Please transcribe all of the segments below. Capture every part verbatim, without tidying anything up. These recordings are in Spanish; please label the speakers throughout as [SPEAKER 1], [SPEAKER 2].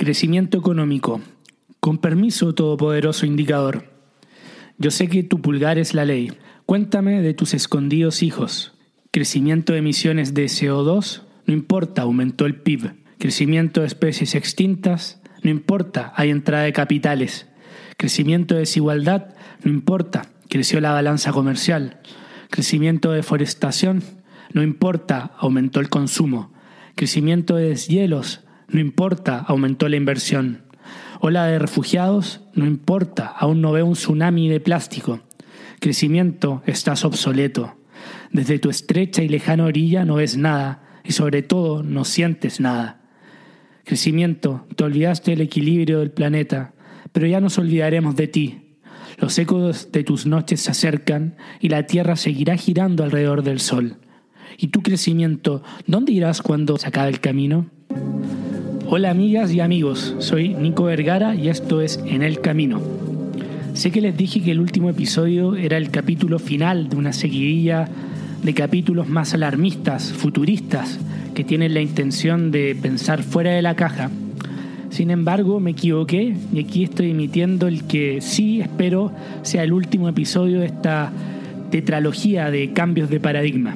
[SPEAKER 1] Crecimiento económico. Con permiso, todopoderoso indicador. Yo sé que tu pulgar es la ley. Cuéntame de tus escondidos hijos. Crecimiento de emisiones de C O dos. No importa, aumentó el P I B. Crecimiento de especies extintas. No importa, hay entrada de capitales. Crecimiento de desigualdad. No importa, creció la balanza comercial. Crecimiento de deforestación. No importa, aumentó el consumo. Crecimiento de deshielos. No importa, aumentó la inversión. Ola de refugiados, no importa, aún no veo un tsunami de plástico. Crecimiento, estás obsoleto. Desde tu estrecha y lejana orilla no ves nada, y sobre todo no sientes nada. Crecimiento, te olvidaste del equilibrio del planeta, pero ya nos olvidaremos de ti. Los ecos de tus noches se acercan y la Tierra seguirá girando alrededor del Sol. ¿Y tu crecimiento, dónde irás cuando se acabe el camino? Hola amigas y amigos, soy Nico Vergara y esto es En el Camino. Sé que les dije que el último episodio era el capítulo final de una seguidilla de capítulos más alarmistas, futuristas, que tienen la intención de pensar fuera de la caja. Sin embargo, me equivoqué y aquí estoy emitiendo el que sí espero sea el último episodio de esta tetralogía de cambios de paradigma.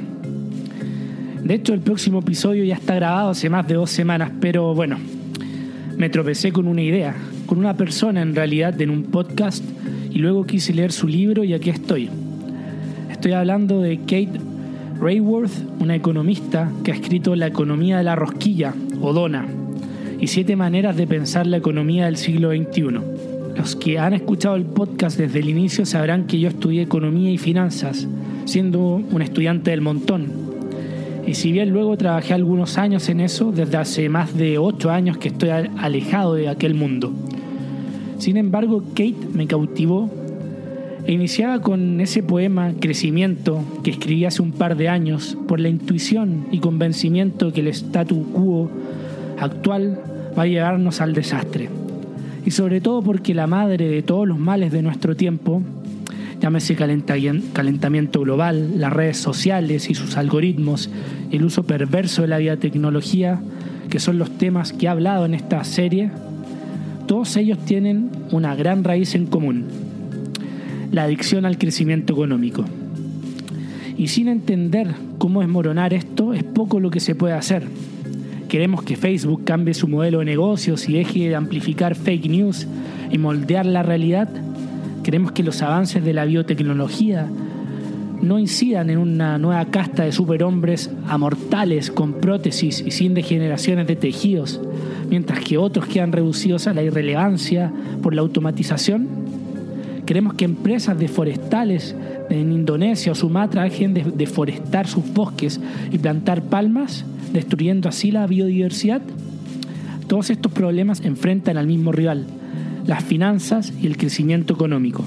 [SPEAKER 1] De hecho, el próximo episodio ya está grabado hace más de dos semanas, pero bueno, me tropecé con una idea, con una persona en realidad en un podcast y luego quise leer su libro y aquí estoy. Estoy hablando de Kate Raworth, una economista que ha escrito La economía de la rosquilla, o Dona, y siete maneras de pensar la economía del siglo veintiuno. Los que han escuchado el podcast desde el inicio sabrán que yo estudié economía y finanzas, siendo un estudiante del montón. Y si bien luego trabajé algunos años en eso, desde hace más de ocho años que estoy alejado de aquel mundo. Sin embargo, Kate me cautivó e iniciaba con ese poema Crecimiento que escribí hace un par de años por la intuición y convencimiento que el statu quo actual va a llevarnos al desastre. Y sobre todo porque la madre de todos los males de nuestro tiempo, llámese calentamiento global, las redes sociales y sus algoritmos, el uso perverso de la biotecnología, que son los temas que he hablado en esta serie, todos ellos tienen una gran raíz en común: la adicción al crecimiento económico. Y sin entender cómo desmoronar esto, es poco lo que se puede hacer. Queremos que Facebook cambie su modelo de negocios y deje de amplificar fake news y moldear la realidad. Queremos que los avances de la biotecnología no incidan en una nueva casta de superhombres amortales con prótesis y sin degeneraciones de tejidos, mientras que otros quedan reducidos a la irrelevancia por la automatización. Queremos que empresas de forestales en Indonesia o Sumatra dejen de deforestar sus bosques y plantar palmas, destruyendo así la biodiversidad. Todos estos problemas enfrentan al mismo rival: las finanzas y el crecimiento económico.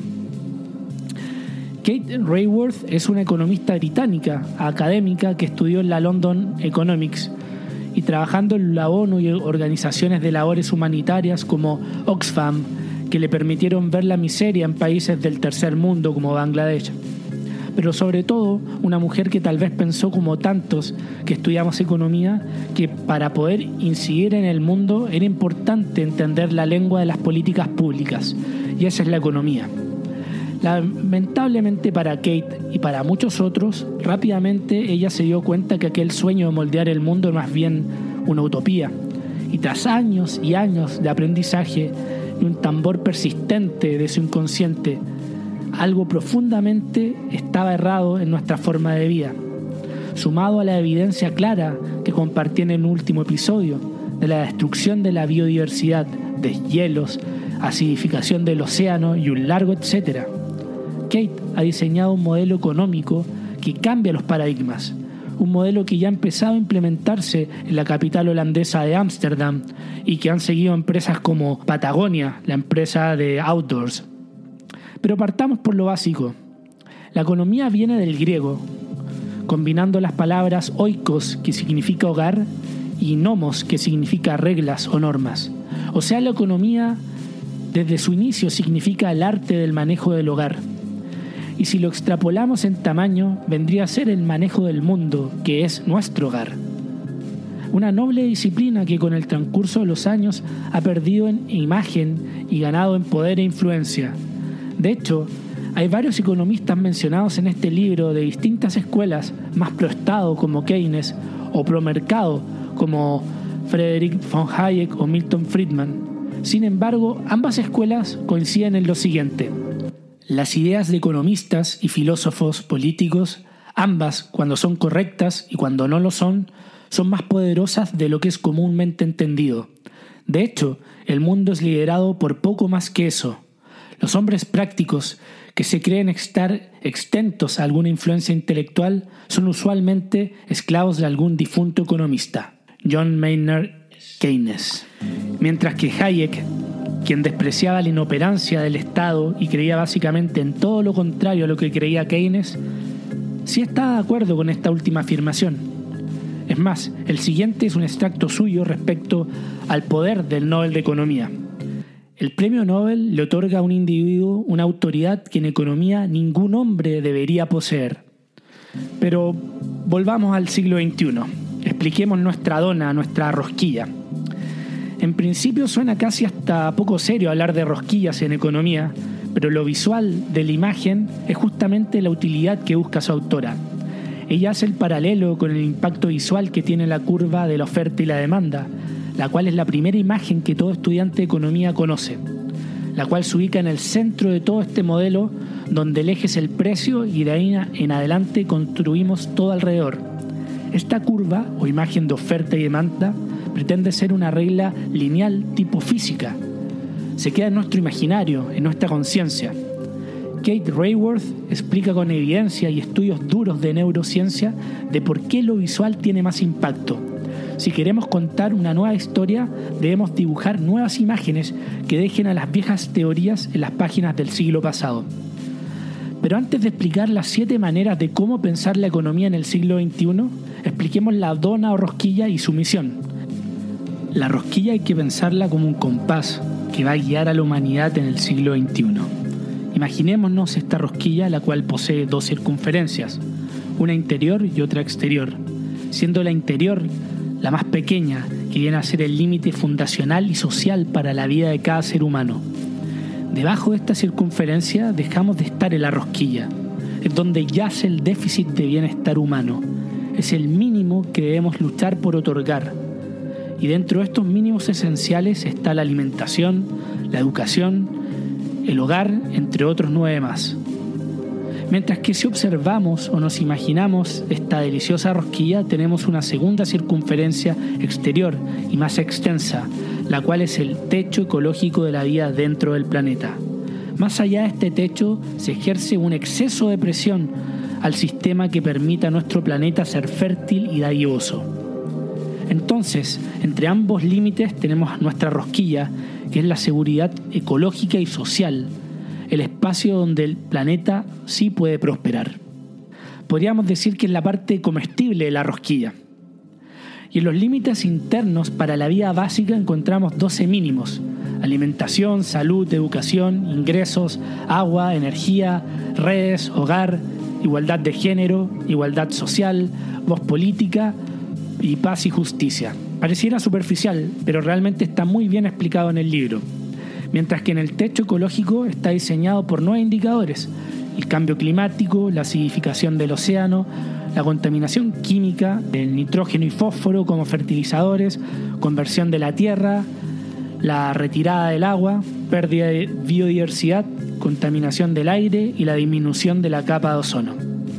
[SPEAKER 1] Kate Raworth es una economista británica, académica, que estudió en la London Economics y trabajando en la ONU y organizaciones de labores humanitarias como Oxfam, que le permitieron ver la miseria en países del tercer mundo como Bangladesh. Pero sobre todo, una mujer que tal vez pensó como tantos que estudiamos economía, que para poder incidir en el mundo era importante entender la lengua de las políticas públicas, y esa es la economía. Lamentablemente para Kate y para muchos otros, rápidamente ella se dio cuenta que aquel sueño de moldear el mundo era más bien una utopía, y tras años y años de aprendizaje y un tambor persistente de su inconsciente, algo profundamente estaba errado en nuestra forma de vida, sumado a la evidencia clara que compartí en el último episodio de la destrucción de la biodiversidad, deshielos, acidificación del océano y un largo etcétera. Kate ha diseñado un modelo económico que cambia los paradigmas, un modelo que ya ha empezado a implementarse en la capital holandesa de Ámsterdam y que han seguido empresas como Patagonia, la empresa de outdoors. Pero partamos por lo básico. La economía viene del griego, combinando las palabras oikos, que significa hogar, y nomos, que significa reglas o normas. O sea, la economía desde su inicio significa el arte del manejo del hogar. Y si lo extrapolamos en tamaño, vendría a ser el manejo del mundo, que es nuestro hogar. una noble disciplina que con el transcurso de los años ha perdido en imagen y ganado en poder e influencia. De hecho, hay varios economistas mencionados en este libro de distintas escuelas, más pro Estado como Keynes o pro mercado como Friedrich von Hayek o Milton Friedman. Sin embargo, ambas escuelas coinciden en lo siguiente: las ideas de economistas y filósofos políticos, ambas, cuando son correctas y cuando no lo son, son más poderosas de lo que es comúnmente entendido. De hecho, el mundo es liderado por poco más que eso. Los hombres prácticos que se creen estar exentos a alguna influencia intelectual son usualmente esclavos de algún difunto economista. John Maynard Keynes. Mientras que Hayek, quien despreciaba la inoperancia del Estado y creía básicamente en todo lo contrario a lo que creía Keynes, sí estaba de acuerdo con esta última afirmación. Es más, el siguiente es un extracto suyo respecto al poder del Nobel de Economía. El premio Nobel le otorga a un individuo una autoridad que en economía ningún hombre debería poseer. Pero volvamos al siglo veintiuno. Expliquemos nuestra dona, nuestra rosquilla. En principio suena casi hasta poco serio hablar de rosquillas en economía, pero lo visual de la imagen es justamente la utilidad que busca su autora. Ella hace el paralelo con el impacto visual que tiene la curva de la oferta y la demanda, la cual es la primera imagen que todo estudiante de economía conoce, la cual se ubica en el centro de todo este modelo, donde el eje es el precio y de ahí en adelante construimos todo alrededor. Esta curva o imagen de oferta y demanda pretende ser una regla lineal tipo física. Se queda en nuestro imaginario, en nuestra conciencia. Kate Raworth explica con evidencia y estudios duros de neurociencia de por qué lo visual tiene más impacto. Si queremos contar una nueva historia, debemos dibujar nuevas imágenes que dejen a las viejas teorías en las páginas del siglo pasado. Pero antes de explicar las siete maneras de cómo pensar la economía en el siglo veintiuno, expliquemos la dona o rosquilla y su misión. La rosquilla hay que pensarla como un compás que va a guiar a la humanidad en el siglo veintiuno. Imaginémonos esta rosquilla, la cual posee dos circunferencias, una interior y otra exterior, siendo la interior la más pequeña, que viene a ser el límite fundacional y social para la vida de cada ser humano. Debajo de esta circunferencia dejamos de estar en la rosquilla, es donde yace el déficit de bienestar humano. Es el mínimo que debemos luchar por otorgar. Y dentro de estos mínimos esenciales está la alimentación, la educación, el hogar, entre otros nueve más. Mientras que si observamos o nos imaginamos esta deliciosa rosquilla, tenemos una segunda circunferencia exterior y más extensa, la cual es el techo ecológico de la vida dentro del planeta. Más allá de este techo se ejerce un exceso de presión al sistema que permita a nuestro planeta ser fértil y dadivoso. Entonces, entre ambos límites tenemos nuestra rosquilla, que es la seguridad ecológica y social, el espacio donde el planeta sí puede prosperar. Podríamos decir que es la parte comestible de la rosquilla. Y en los límites internos para la vida básica encontramos doce mínimos: alimentación, salud, educación, ingresos, agua, energía, redes, hogar, igualdad de género, igualdad social, voz política y paz y justicia. Pareciera superficial, pero realmente está muy bien explicado en el libro. Mientras que en el techo ecológico está diseñado por nueve indicadores: el cambio climático, la acidificación del océano, la contaminación química del nitrógeno y fósforo como fertilizadores, conversión de la tierra, la retirada del agua, pérdida de biodiversidad, contaminación del aire y la disminución de la capa de ozono.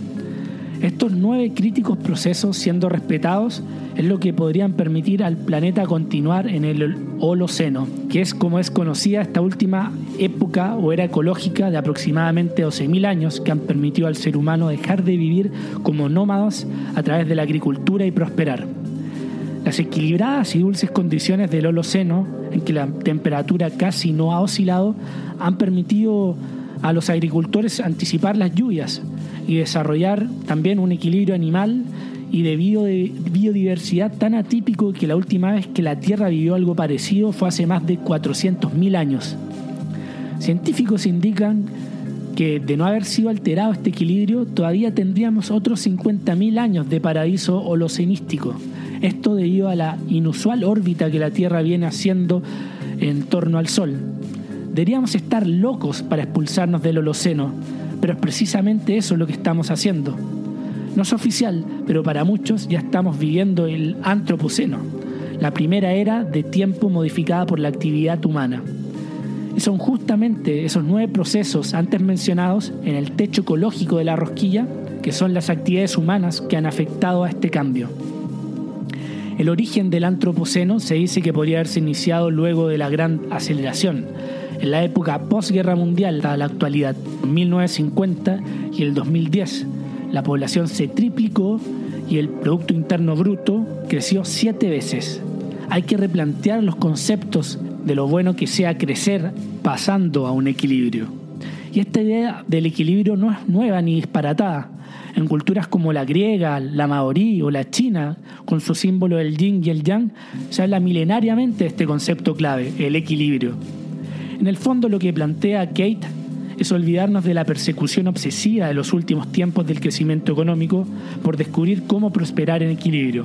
[SPEAKER 1] Estos nueve críticos procesos, siendo respetados, es lo que podrían permitir al planeta continuar en el Holoceno, que es como es conocida esta última época o era ecológica de aproximadamente doce mil años, que han permitido al ser humano dejar de vivir como nómadas a través de la agricultura y prosperar. Las equilibradas y dulces condiciones del Holoceno, en que la temperatura casi no ha oscilado, han permitido a los agricultores anticipar las lluvias y desarrollar también un equilibrio animal y de biodiversidad tan atípico que la última vez que la Tierra vivió algo parecido fue hace más de cuatrocientos mil años. Científicos indican que de no haber sido alterado este equilibrio, todavía tendríamos otros cincuenta mil años de paraíso holocenístico, Esto debido a la inusual órbita que la Tierra viene haciendo en torno al Sol. Deberíamos estar locos para expulsarnos del Holoceno, pero es precisamente eso lo que estamos haciendo. No es oficial, pero para muchos ya estamos viviendo el Antropoceno, la primera era de tiempo modificada por la actividad humana. Y son justamente esos nueve procesos antes mencionados en el techo ecológico de la rosquilla que son las actividades humanas que han afectado a este cambio. El origen del Antropoceno se dice que podría haberse iniciado luego de la gran aceleración, en la época postguerra mundial a la actualidad, en mil novecientos cincuenta y el dos mil diez. La población se triplicó y el Producto Interno Bruto creció siete veces. Hay que replantear los conceptos de lo bueno que sea crecer pasando a un equilibrio. Y esta idea del equilibrio no es nueva ni disparatada. En culturas como la griega, la maorí o la china, con su símbolo del yin y el yang, se habla milenariamente de este concepto clave, el equilibrio. En el fondo lo que plantea Kate es olvidarnos de la persecución obsesiva de los últimos tiempos del crecimiento económico por descubrir cómo prosperar en equilibrio.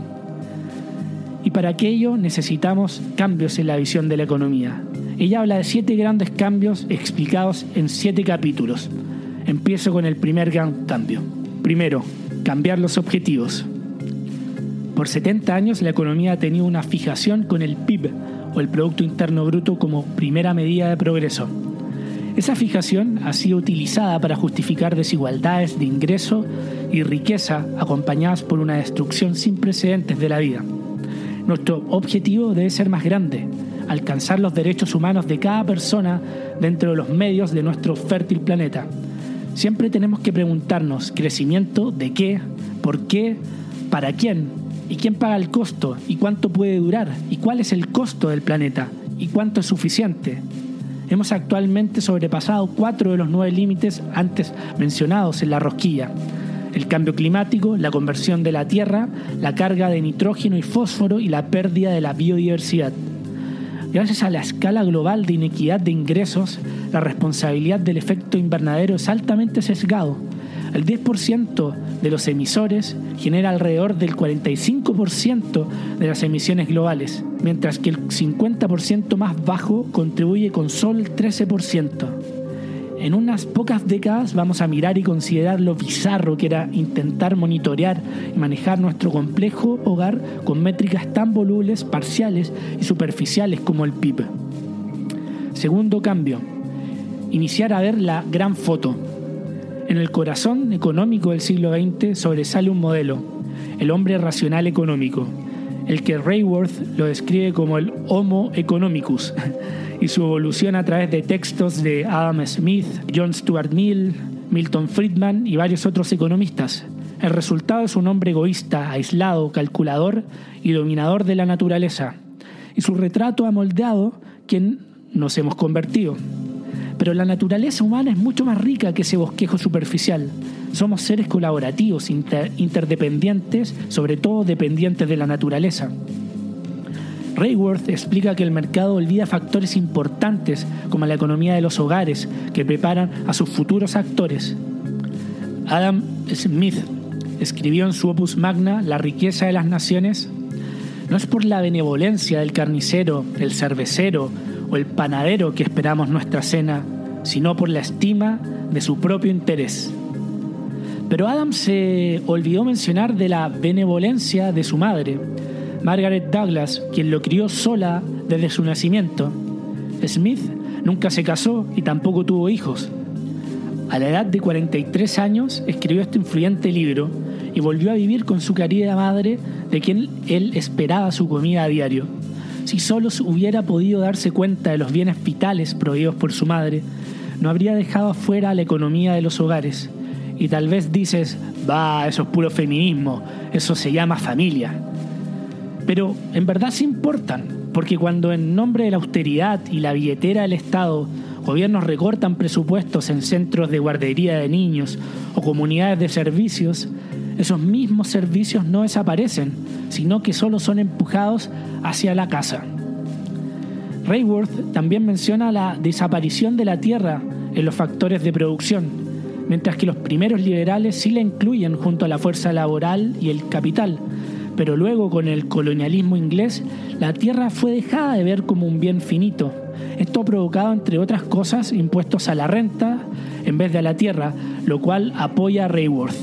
[SPEAKER 1] Y para aquello necesitamos cambios en la visión de la economía. Ella habla de siete grandes cambios explicados en siete capítulos. Empiezo con el primer gran cambio. Primero, cambiar los objetivos. Por setenta años la economía ha tenido una fijación con el P I B o el Producto Interno Bruto como primera medida de progreso. Esa fijación ha sido utilizada para justificar desigualdades de ingreso y riqueza acompañadas por una destrucción sin precedentes de la vida. Nuestro objetivo debe ser más grande, alcanzar los derechos humanos de cada persona dentro de los medios de nuestro fértil planeta. Siempre tenemos que preguntarnos, ¿crecimiento de qué? ¿Por qué? ¿Para quién? ¿Y quién paga el costo? ¿Y cuánto puede durar? ¿Y cuál es el costo del planeta? ¿Y cuánto es suficiente? Hemos actualmente sobrepasado cuatro de los nueve límites antes mencionados en la rosquilla. El cambio climático, la conversión de la tierra, la carga de nitrógeno y fósforo y la pérdida de la biodiversidad. Gracias a la escala global de inequidad de ingresos, la responsabilidad del efecto invernadero es altamente sesgado. El diez por ciento de los emisores genera alrededor del cuarenta y cinco por ciento de las emisiones globales, mientras que el cincuenta por ciento más bajo contribuye con solo el trece por ciento. En unas pocas décadas vamos a mirar y considerar lo bizarro que era intentar monitorear y manejar nuestro complejo hogar con métricas tan volubles, parciales y superficiales como el P I B. Segundo cambio, iniciar a ver la gran foto. En el corazón económico del siglo veinte sobresale un modelo, el hombre racional económico, el que Rayworth lo describe como el Homo economicus, y su evolución a través de textos de Adam Smith, John Stuart Mill, Milton Friedman y varios otros economistas. El resultado es un hombre egoísta, aislado, calculador y dominador de la naturaleza. Y su retrato ha moldeado quien nos hemos convertido. Pero la naturaleza humana es mucho más rica que ese bosquejo superficial. Somos seres colaborativos, inter- interdependientes, sobre todo dependientes de la naturaleza. Rayworth explica que el mercado olvida factores importantes como la economía de los hogares que preparan a sus futuros actores. Adam Smith escribió en su opus magna La riqueza de las naciones: no es por la benevolencia del carnicero, el cervecero o el panadero que esperamos nuestra cena, sino por la estima de su propio interés. Pero Adam se olvidó mencionar de la benevolencia de su madre, Margaret Douglas, quien lo crió sola desde su nacimiento. Smith nunca se casó y tampoco tuvo hijos. A la edad de cuarenta y tres años escribió este influyente libro y volvió a vivir con su querida madre, de quien él esperaba su comida a diario. Si solo hubiera podido darse cuenta de los bienes vitales proveídos por su madre, no habría dejado afuera la economía de los hogares. Y tal vez dices, bah, eso es puro feminismo, eso se llama familia. Pero en verdad sí importan, porque cuando en nombre de la austeridad y la billetera del Estado, gobiernos recortan presupuestos en centros de guardería de niños o comunidades de servicios, esos mismos servicios no desaparecen, sino que solo son empujados hacia la casa. Rayworth también menciona la desaparición de la tierra en los factores de producción, mientras que los primeros liberales sí la incluyen junto a la fuerza laboral y el capital, Pero luego, con el colonialismo inglés, la tierra fue dejada de ver como un bien finito. Esto ha provocado, entre otras cosas, impuestos a la renta en vez de a la tierra, lo cual apoya a Raworth.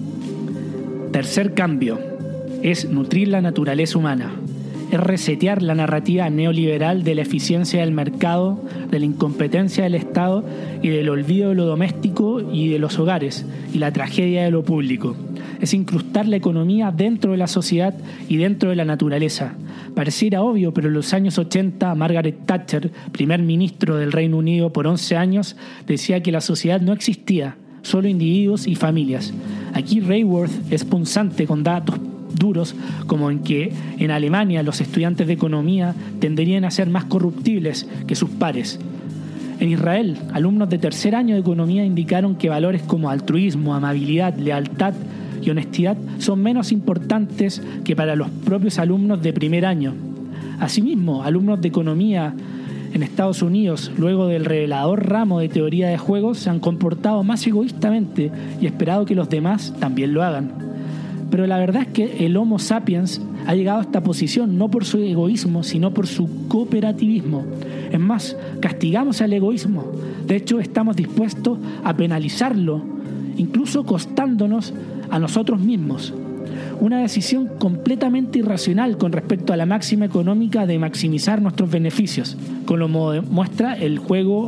[SPEAKER 1] Tercer cambio es nutrir la naturaleza humana. Es resetear la narrativa neoliberal de la eficiencia del mercado, de la incompetencia del Estado y del olvido de lo doméstico y de los hogares y la tragedia de lo público. Es incrustar la economía dentro de la sociedad y dentro de la naturaleza. Pareciera obvio, pero en los años ochenta, Margaret Thatcher, primer ministro del Reino Unido por once años, decía que la sociedad no existía, solo individuos y familias. Aquí Raworth es punzante con datos duros, como en que en Alemania los estudiantes de economía tenderían a ser más corruptibles que sus pares. En Israel, alumnos de tercer año de economía indicaron que valores como altruismo, amabilidad, lealtad y honestidad son menos importantes que para los propios alumnos de primer año. Asimismo, alumnos de economía en Estados Unidos, luego del revelador ramo de teoría de juegos, se han comportado más egoístamente y esperado que los demás también lo hagan. Pero la verdad es que el Homo sapiens ha llegado a esta posición no por su egoísmo, sino por su cooperativismo. Es más, castigamos al egoísmo. De hecho, estamos dispuestos a penalizarlo, incluso costándonos a nosotros mismos. Una decisión completamente irracional con respecto a la máxima económica de maximizar nuestros beneficios, como muestra el juego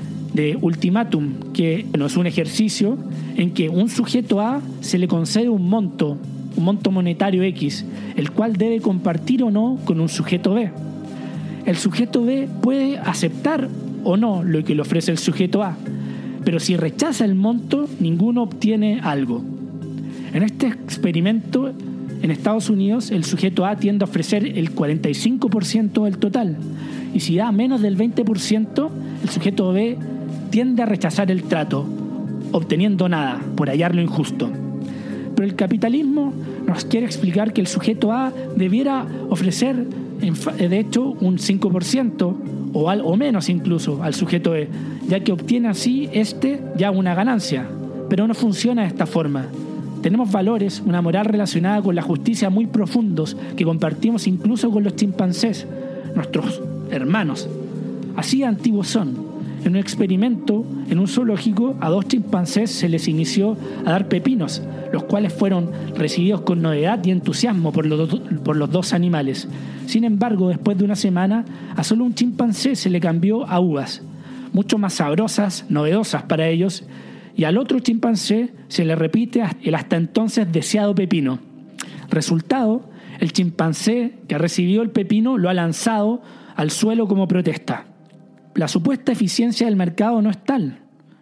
[SPEAKER 1] de Ultimatum, que no es un ejercicio en que un sujeto A se le concede un monto, un monto monetario X, el cual debe compartir o no con un sujeto B. El sujeto B puede aceptar o no lo que le ofrece el sujeto A, pero si rechaza el monto, ninguno obtiene algo. En este experimento, en Estados Unidos, el sujeto A tiende a ofrecer el cuarenta y cinco por ciento del total, y si da menos del veinte por ciento, el sujeto B tiende a rechazar el trato, obteniendo nada por hallar lo injusto. Pero el capitalismo nos quiere explicar que el sujeto A debiera ofrecer, de hecho, un cinco por ciento o, al, o menos incluso al sujeto B, ya que obtiene así este ya una ganancia. Pero no funciona de esta forma. Tenemos valores, una moral relacionada con la justicia muy profundos que compartimos incluso con los chimpancés, nuestros hermanos. Así de antiguos son. En un experimento, en un zoológico, a dos chimpancés se les inició a dar pepinos, los cuales fueron recibidos con novedad y entusiasmo por los, do- por los dos animales. Sin embargo, después de una semana, a solo un chimpancé se le cambió a uvas, mucho más sabrosas, novedosas para ellos, y al otro chimpancé se le repite el hasta entonces deseado pepino. Resultado, el chimpancé que recibió el pepino lo ha lanzado al suelo como protesta. La supuesta eficiencia del mercado no es tal.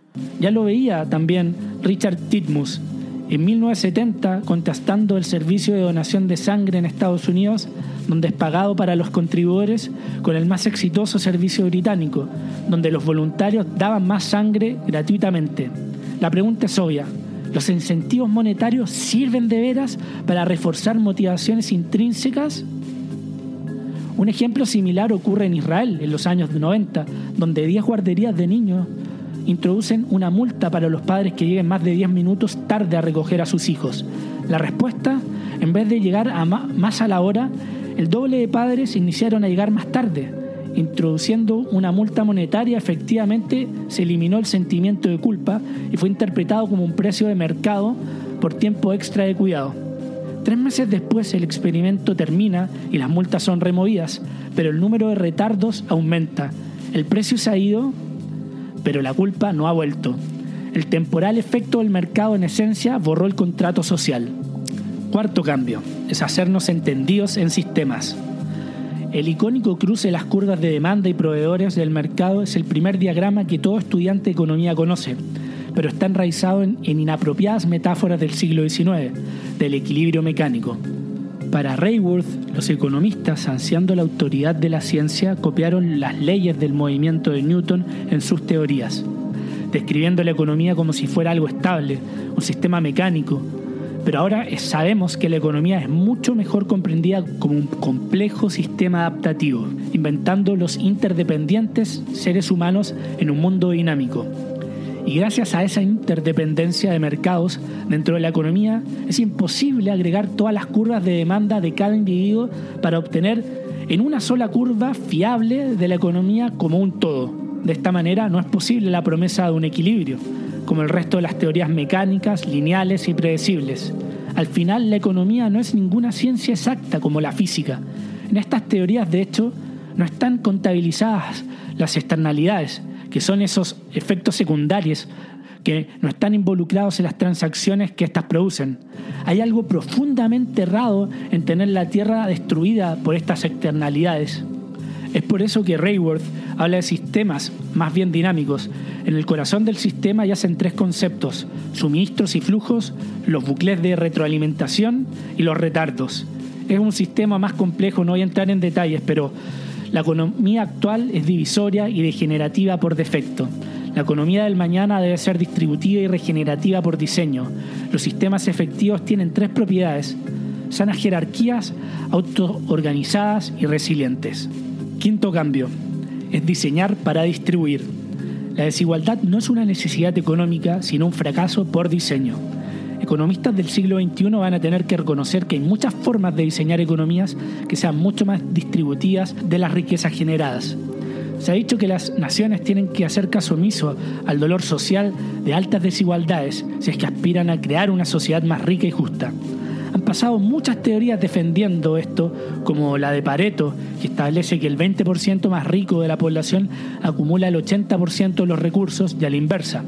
[SPEAKER 1] Ya lo veía también Richard Titmuss en mil novecientos setenta, contestando el servicio de donación de sangre en Estados Unidos, donde es pagado para los contribuidores con el más exitoso servicio británico, donde los voluntarios daban más sangre gratuitamente. La pregunta es obvia: ¿los incentivos monetarios sirven de veras para reforzar motivaciones intrínsecas? Un ejemplo similar ocurre en Israel en los años noventa, donde diez guarderías de niños introducen una multa para los padres que lleguen más de diez minutos tarde a recoger a sus hijos. La respuesta, en vez de llegar a más a la hora, el doble de padres iniciaron a llegar más tarde. Introduciendo una multa monetaria, efectivamente se eliminó el sentimiento de culpa y fue interpretado como un precio de mercado por tiempo extra de cuidado. Tres meses después el experimento termina y las multas son removidas, pero el número de retardos aumenta. El precio se ha ido, pero la culpa no ha vuelto. El temporal efecto del mercado en esencia borró el contrato social. Cuarto cambio es hacernos entendidos en sistemas. El icónico cruce de las curvas de demanda y proveedores del mercado es el primer diagrama que todo estudiante de economía conoce, pero está enraizado en, en inapropiadas metáforas del siglo diecinueve, del equilibrio mecánico. Para Raworth, los economistas, ansiando la autoridad de la ciencia, copiaron las leyes del movimiento de Newton en sus teorías, describiendo la economía como si fuera algo estable, un sistema mecánico. Pero ahora sabemos que la economía es mucho mejor comprendida como un complejo sistema adaptativo, inventando los interdependientes seres humanos en un mundo dinámico. Y gracias a esa interdependencia de mercados dentro de la economía, es imposible agregar todas las curvas de demanda de cada individuo para obtener en una sola curva fiable de la economía como un todo. De esta manera no es posible la promesa de un equilibrio, como el resto de las teorías mecánicas, lineales y predecibles. Al final, la economía no es ninguna ciencia exacta como la física. En estas teorías, de hecho, no están contabilizadas las externalidades, que son esos efectos secundarios que no están involucrados en las transacciones que éstas producen. Hay algo profundamente errado en tener la Tierra destruida por estas externalidades. Es por eso que Raworth habla de sistemas más bien dinámicos. En el corazón del sistema yacen tres conceptos: suministros y flujos, los bucles de retroalimentación y los retardos. Es un sistema más complejo, no voy a entrar en detalles, pero la economía actual es divisoria y degenerativa por defecto. La economía del mañana debe ser distributiva y regenerativa por diseño. Los sistemas efectivos tienen tres propiedades: sanas jerarquías, autoorganizadas y resilientes. Quinto cambio, es diseñar para distribuir. La desigualdad no es una necesidad económica, sino un fracaso por diseño. Economistas del siglo veintiuno van a tener que reconocer que hay muchas formas de diseñar economías que sean mucho más distributivas de las riquezas generadas. Se ha dicho que las naciones tienen que hacer caso omiso al dolor social de altas desigualdades si es que aspiran a crear una sociedad más rica y justa. Han pasado muchas teorías defendiendo esto, como la de Pareto, que establece que el veinte por ciento más rico de la población acumula el ochenta por ciento de los recursos, y a la inversa.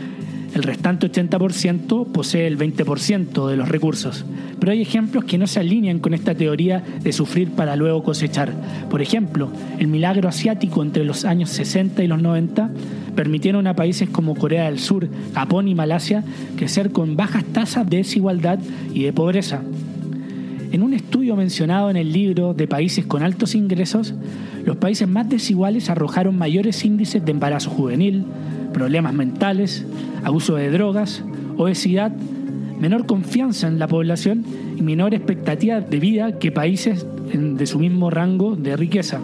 [SPEAKER 1] El restante ochenta por ciento posee el veinte por ciento de los recursos. Pero hay ejemplos que no se alinean con esta teoría de sufrir para luego cosechar. Por ejemplo, el milagro asiático entre los años sesenta y los noventa permitieron a países como Corea del Sur, Japón y Malasia crecer con bajas tasas de desigualdad y de pobreza. En un estudio mencionado en el libro de países con altos ingresos, los países más desiguales arrojaron mayores índices de embarazo juvenil, problemas mentales, abuso de drogas, obesidad, menor confianza en la población y menor expectativa de vida que países de su mismo rango de riqueza.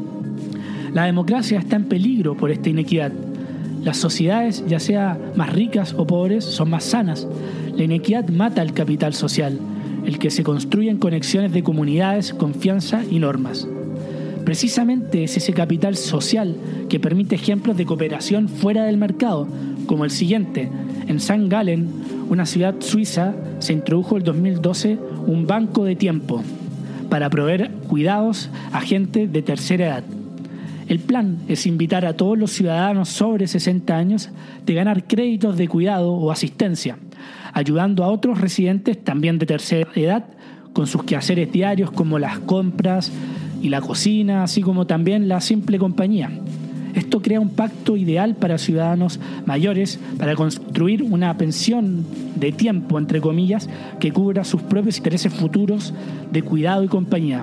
[SPEAKER 1] La democracia está en peligro por esta inequidad. Las sociedades, ya sea más ricas o pobres, son más sanas. La inequidad mata el capital social, el que se construye en conexiones de comunidades, confianza y normas. Precisamente es ese capital social que permite ejemplos de cooperación fuera del mercado, como el siguiente. En Sankt Gallen, una ciudad suiza, se introdujo en el dos mil doce un banco de tiempo para proveer cuidados a gente de tercera edad. El plan es invitar a todos los ciudadanos sobre sesenta años de ganar créditos de cuidado o asistencia, ayudando a otros residentes también de tercera edad con sus quehaceres diarios como las compras y la cocina, así como también la simple compañía. Esto crea un pacto ideal para ciudadanos mayores para construir una pensión de tiempo, entre comillas, que cubra sus propios intereses futuros de cuidado y compañía.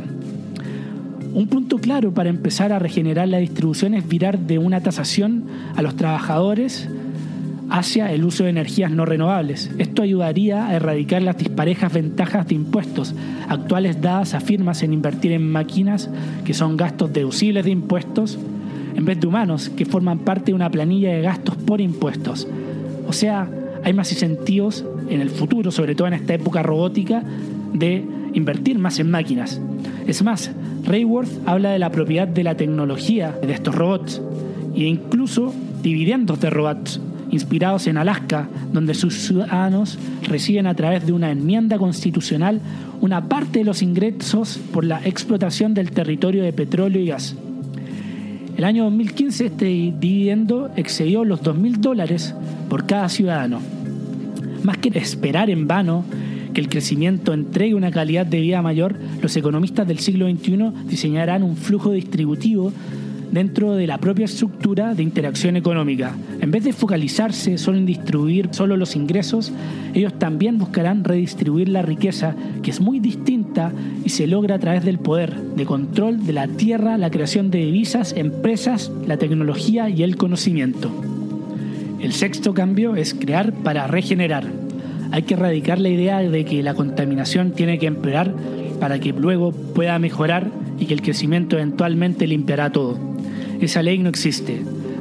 [SPEAKER 1] Un punto claro para empezar a regenerar la distribución es virar de una tasación a los trabajadores hacia el uso de energías no renovables. Esto ayudaría a erradicar las disparejas ventajas de impuestos actuales dadas a firmas en invertir en máquinas que son gastos deducibles de impuestos en vez de humanos que forman parte de una planilla de gastos por impuestos. O sea, hay más incentivos en el futuro, sobre todo en esta época robótica, de invertir más en máquinas. Es más, Raworth habla de la propiedad de la tecnología de estos robots e incluso dividendos de robots inspirados en Alaska, donde sus ciudadanos reciben a través de una enmienda constitucional una parte de los ingresos por la explotación del territorio de petróleo y gas. El año dos mil quince este dividendo excedió los dos mil dólares por cada ciudadano. Más que esperar en vano que el crecimiento entregue una calidad de vida mayor, los economistas del siglo veintiuno diseñarán un flujo distributivo dentro de la propia estructura de interacción económica. En vez de focalizarse solo en distribuir solo los ingresos, ellos también buscarán redistribuir la riqueza, que es muy distinta y se logra a través del poder, de control de la tierra, la creación de divisas, empresas, la tecnología y el conocimiento. El sexto cambio es crear para regenerar. Hay que erradicar la idea de que la contaminación tiene que empeorar para que luego pueda mejorar y que el crecimiento eventualmente limpiará todo. Esa ley no existe.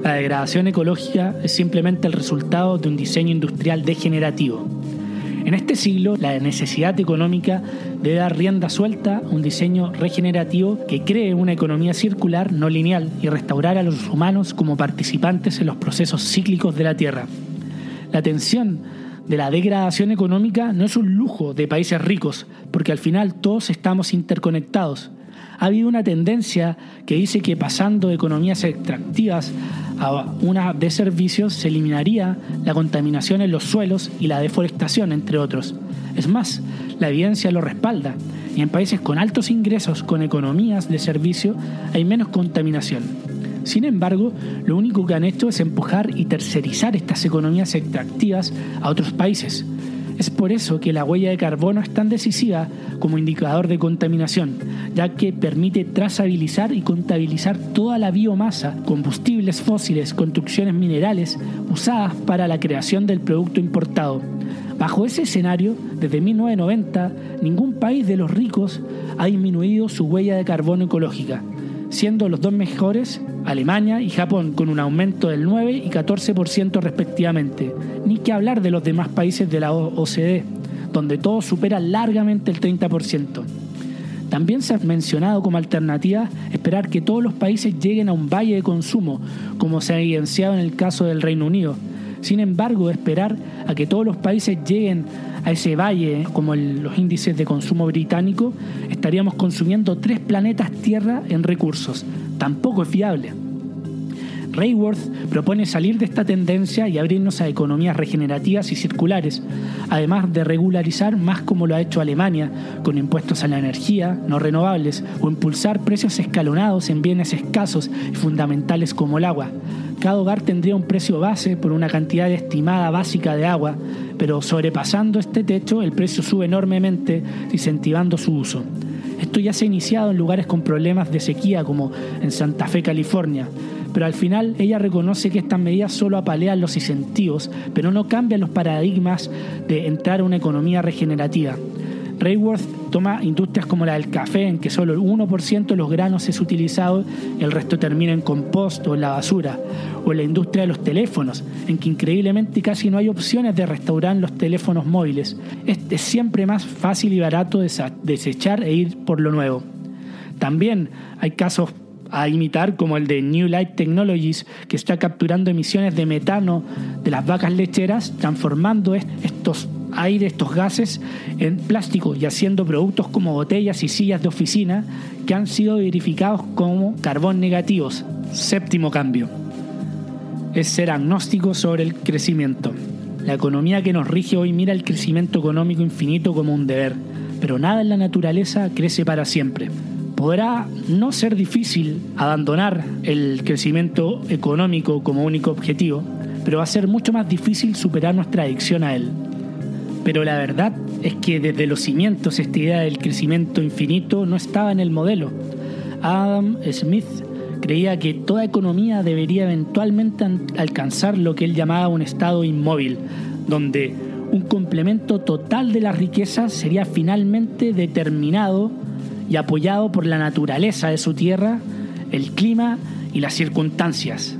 [SPEAKER 1] La degradación ecológica es simplemente el resultado de un diseño industrial degenerativo. En este siglo, la necesidad económica debe dar rienda suelta a un diseño regenerativo que cree una economía circular, no lineal, y restaurar a los humanos como participantes en los procesos cíclicos de la Tierra. La tensión de la degradación económica no es un lujo de países ricos, porque al final todos estamos interconectados. Ha habido una tendencia que dice que pasando de economías extractivas a una de servicios se eliminaría la contaminación en los suelos y la deforestación, entre otros. Es más, la evidencia lo respalda, y en países con altos ingresos con economías de servicio hay menos contaminación. Sin embargo, lo único que han hecho es empujar y tercerizar estas economías extractivas a otros países. Es por eso que la huella de carbono es tan decisiva como indicador de contaminación, ya que permite trazabilizar y contabilizar toda la biomasa, combustibles fósiles, construcciones minerales usadas para la creación del producto importado. Bajo ese escenario, desde mil novecientos noventa, ningún país de los ricos ha disminuido su huella de carbono ecológica, siendo los dos mejores Alemania y Japón, con un aumento del nueve y catorce por ciento respectivamente. Ni que hablar de los demás países de la O C D E, donde todo supera largamente el treinta por ciento. También se ha mencionado como alternativa esperar que todos los países lleguen a un valle de consumo, como se ha evidenciado en el caso del Reino Unido. Sin embargo, esperar a que todos los países lleguen a ese valle, como el, los índices de consumo británico, estaríamos consumiendo tres planetas Tierra en recursos. Tampoco es fiable. Raworth propone salir de esta tendencia y abrirnos a economías regenerativas y circulares, además de regularizar más como lo ha hecho Alemania, con impuestos a la energía no renovables, o impulsar precios escalonados en bienes escasos y fundamentales como el agua. Cada hogar tendría un precio base por una cantidad estimada básica de agua, pero sobrepasando este techo el precio sube enormemente, incentivando su uso. Esto ya se ha iniciado en lugares con problemas de sequía como en Santa Fe, California, pero al final ella reconoce que estas medidas solo apalean los incentivos, pero no cambian los paradigmas de entrar a una economía regenerativa. Raworth toma industrias como la del café, en que solo el uno por ciento de los granos es utilizado, el resto termina en compost o en la basura, o en la industria de los teléfonos, en que increíblemente casi no hay opciones de restaurar los teléfonos móviles. Este es siempre más fácil y barato desechar e ir por lo nuevo. También hay casos a imitar como el de New Light Technologies, que está capturando emisiones de metano de las vacas lecheras, transformando estos aire, estos gases en plástico y haciendo productos como botellas y sillas de oficina que han sido verificados como carbón negativos. Séptimo cambio es ser agnóstico sobre el crecimiento. La economía que nos rige hoy mira el crecimiento económico infinito como un deber, pero nada en la naturaleza crece para siempre. Podrá no ser difícil abandonar el crecimiento económico como único objetivo, pero va a ser mucho más difícil superar nuestra adicción a él. Pero la verdad es que desde los cimientos esta idea del crecimiento infinito no estaba en el modelo. Adam Smith creía que toda economía debería eventualmente alcanzar lo que él llamaba un estado inmóvil, donde un complemento total de la riqueza sería finalmente determinado y apoyado por la naturaleza de su tierra, el clima y las circunstancias.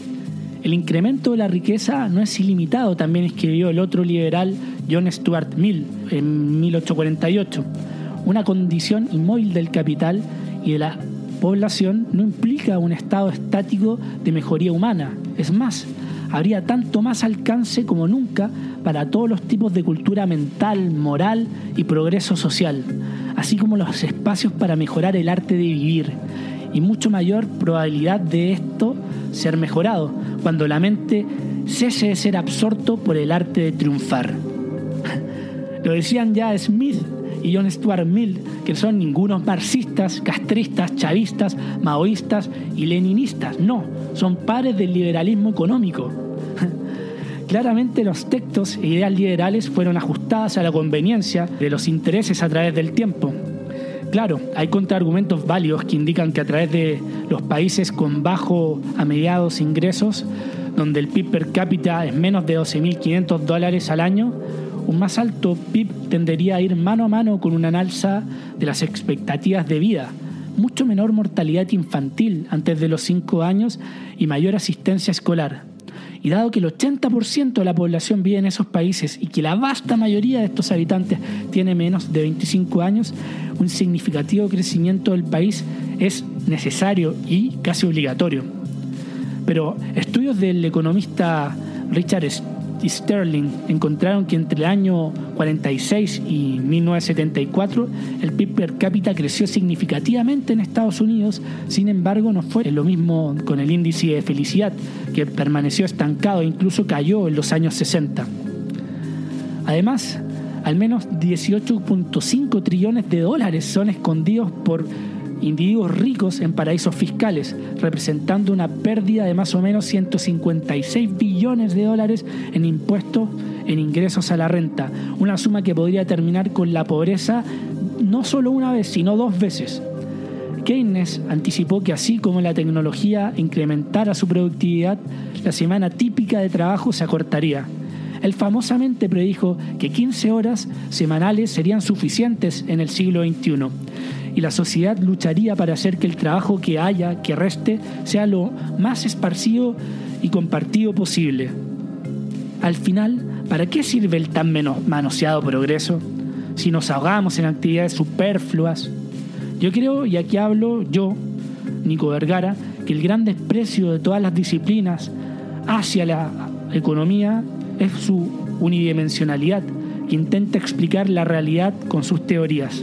[SPEAKER 1] El incremento de la riqueza no es ilimitado, también escribió el otro liberal John Stuart Mill en mil ochocientos cuarenta y ocho. Una condición inmóvil del capital y de la población no implica un estado estático de mejoría humana. Es más, habría tanto más alcance como nunca para todos los tipos de cultura mental, moral y progreso social, así como los espacios para mejorar el arte de vivir, y mucho mayor probabilidad de esto ser mejorado cuando la mente cese de ser absorto por el arte de triunfar. Lo decían ya Smith y John Stuart Mill, que son ningunos marxistas, castristas, chavistas, maoístas y leninistas. No, son padres del liberalismo económico. Claramente los textos e ideas liberales fueron ajustadas a la conveniencia de los intereses a través del tiempo. Claro, hay contraargumentos válidos que indican que a través de los países con bajo a mediados ingresos, donde el P I B per cápita es menos de doce mil quinientos dólares al año, un más alto P I B tendería a ir mano a mano con una alza de las expectativas de vida. mucho menor mortalidad infantil antes de los cinco años y mayor asistencia escolar. Y dado que el ochenta por ciento de la población vive en esos países y que la vasta mayoría de estos habitantes tiene menos de veinticinco años, un significativo crecimiento del país es necesario y casi obligatorio. Pero estudios del economista Richard Sterling encontraron que entre el año cuarenta y seis y mil novecientos setenta y cuatro el P I B per cápita creció significativamente en Estados Unidos. Sin embargo, no fue lo mismo con el índice de felicidad, que permaneció estancado e incluso cayó en los años sesenta. Además, al menos dieciocho punto cinco trillones de dólares son escondidos por individuos ricos en paraísos fiscales, representando una pérdida de más o menos ciento cincuenta y seis billones de dólares en impuestos en ingresos a la renta, una suma que podría terminar con la pobreza no solo una vez, sino dos veces. Keynes anticipó que así como la tecnología incrementara su productividad, la semana típica de trabajo se acortaría. Él famosamente predijo que quince horas semanales serían suficientes en el siglo veintiuno. Y la sociedad lucharía para hacer que el trabajo que haya, que reste, sea lo más esparcido y compartido posible. Al final, ¿para qué sirve el tan manoseado progreso si nos ahogamos en actividades superfluas? Yo creo, y aquí hablo yo, Nico Vergara, que el gran desprecio de todas las disciplinas hacia la economía es su unidimensionalidad, que intenta explicar la realidad con sus teorías.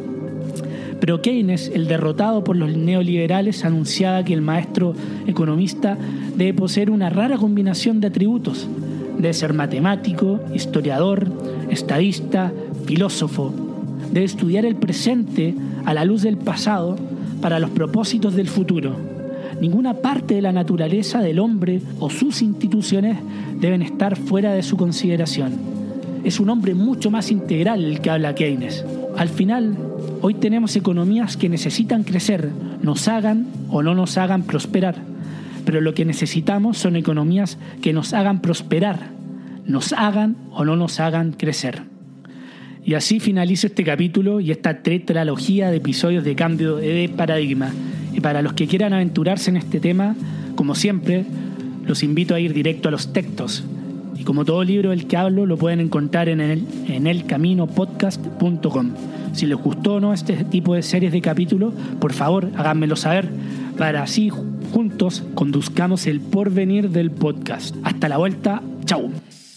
[SPEAKER 1] Pero Keynes, el derrotado por los neoliberales, anunciaba que el maestro economista debe poseer una rara combinación de atributos. Debe ser matemático, historiador, estadista, filósofo. Debe estudiar el presente a la luz del pasado para los propósitos del futuro. Ninguna parte de la naturaleza del hombre o sus instituciones deben estar fuera de su consideración. Es un hombre mucho más integral el que habla Keynes. Al final, hoy tenemos economías que necesitan crecer, nos hagan o no nos hagan prosperar. Pero lo que necesitamos son economías que nos hagan prosperar, nos hagan o no nos hagan crecer. Y así finalizo este capítulo y esta tetralogía de episodios de cambio de paradigma. Y para los que quieran aventurarse en este tema, como siempre, los invito a ir directo a los textos. Y como todo libro del que hablo, lo pueden encontrar en el, en el camino podcast punto com. Si les gustó o no este tipo de series de capítulos, por favor, háganmelo saber, para así juntos conduzcamos el porvenir del podcast. Hasta la vuelta, chau.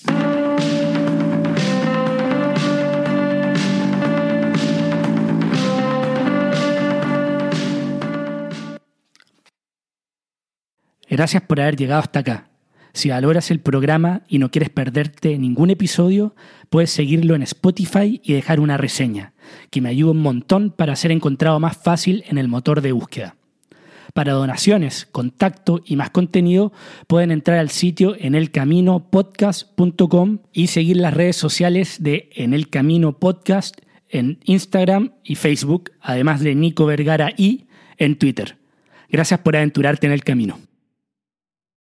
[SPEAKER 1] Gracias por haber llegado hasta acá. Si valoras el programa y no quieres perderte ningún episodio, puedes seguirlo en Spotify y dejar una reseña, que me ayuda un montón para ser encontrado más fácil en el motor de búsqueda. Para donaciones, contacto y más contenido, pueden entrar al sitio en el camino podcast punto com y seguir las redes sociales de En el Camino Podcast en Instagram y Facebook, además de Nico Vergara y en Twitter. Gracias por aventurarte en el camino.